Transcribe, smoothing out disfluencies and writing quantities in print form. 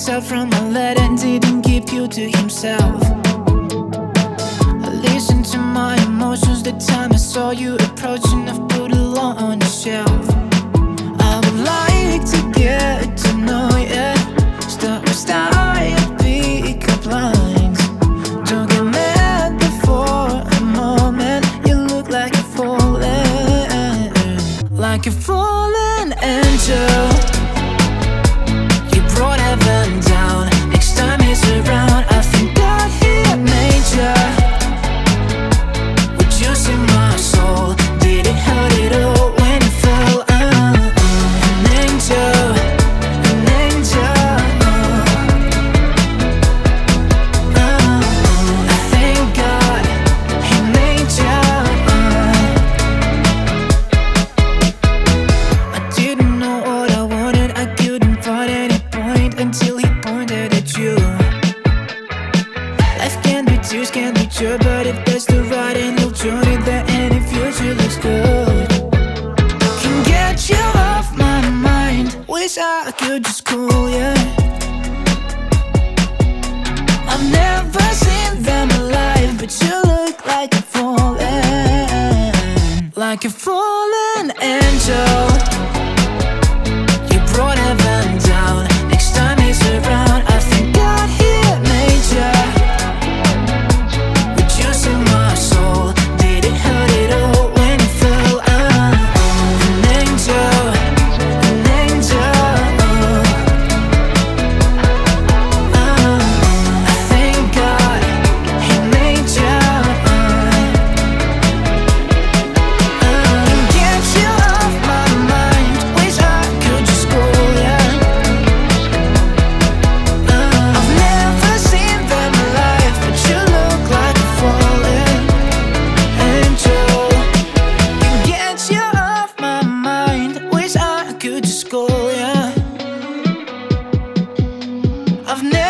out from my letter and didn't keep you to himself. I listened to my emotions the time I saw you approaching. I've put it all on the shelf. I would like to get to know you. Start with pick up lines. Don't get mad before a moment. You look like a fallen angel. You brought heaven down. Next time he's around, I think God he made ya. Would you see my soul? Did it hurt it all when it fell? An angel, an angel. I thank God he made ya. I didn't know what I wanted. I couldn't find any point until he pointed at you. Life can be tears, can be joy, but if there's the right and you'll join it, then any future looks good. Can get you off my mind. Wish I could just call you. I've never seen them alive, but you look like a fallen angel. You brought heaven down. Next time he's around, I think God he made ya. Would you see my soul? Did it hurt it all when it fell? An angel, an angel. I thank God he made ya. Can get you off my mind. Wish I could just call ya. I've never seen them alive, but you look like a fallen angel. Can get you off my mind. Wish I could just call ya. I've never